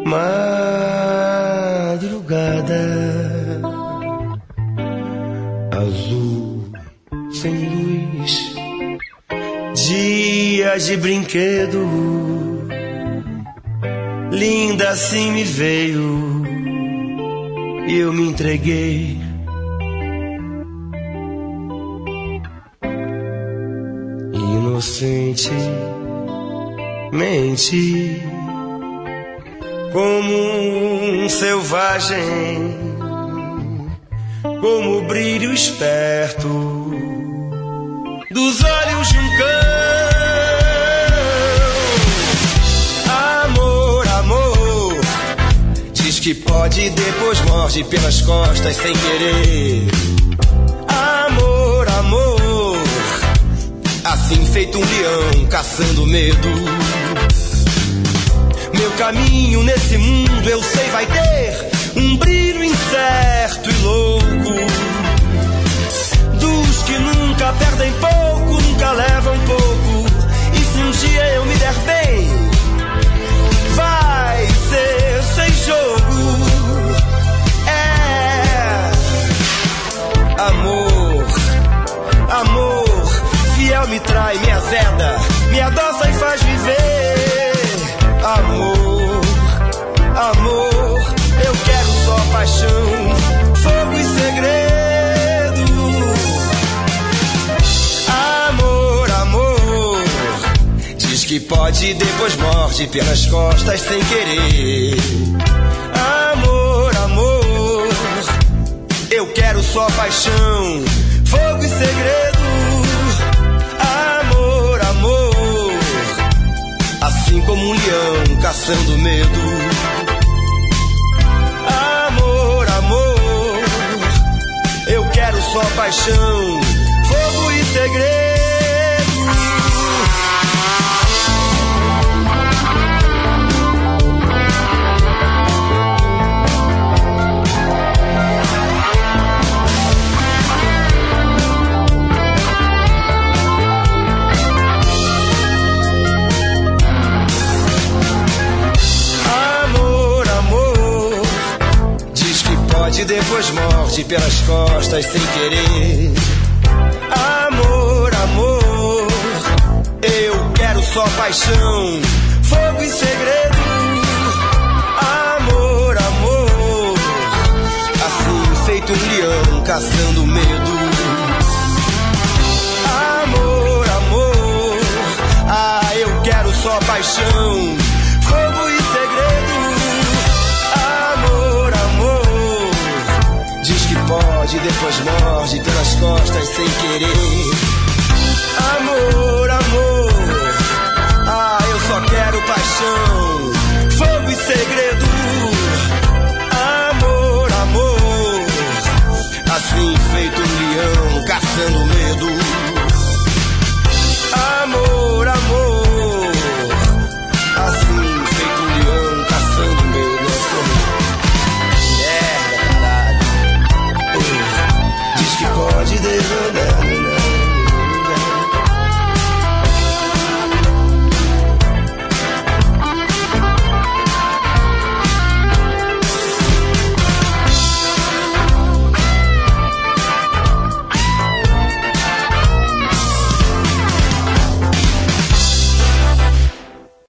Madrugada azul sem luz, dia de brinquedo, linda assim me veio e eu me entreguei. Inocentemente, como um selvagem, como o brilho esperto dos olhos de um cão. Amor, amor, diz que pode e depois morde pelas costas sem querer. Amor, amor, assim feito um leão caçando medo. Meu caminho nesse mundo eu sei vai ter um brilho incerto e louco, dos que nunca perdem pouco, nunca levam pouco. E se um dia eu me der bem, vai ser sem jogo. É amor, amor, fiel me trai, me azeda, me adoça e faz viver. Amor, amor, eu quero só paixão, fogo e segredo. Amor, amor, diz que pode e depois morde pelas costas sem querer. Amor, amor, eu quero só paixão, fogo e segredo. Amor, amor, assim como um leão caçando medo. Amor, amor, eu quero só paixão, fogo e segredo. E depois morde pelas costas sem querer. Amor, amor, eu quero só paixão, fogo e segredo. Amor, amor, assim feito um leão caçando medo. Amor, amor, ah, eu quero só paixão, fogo e segredo. Pode, depois morde pelas costas sem querer. Amor,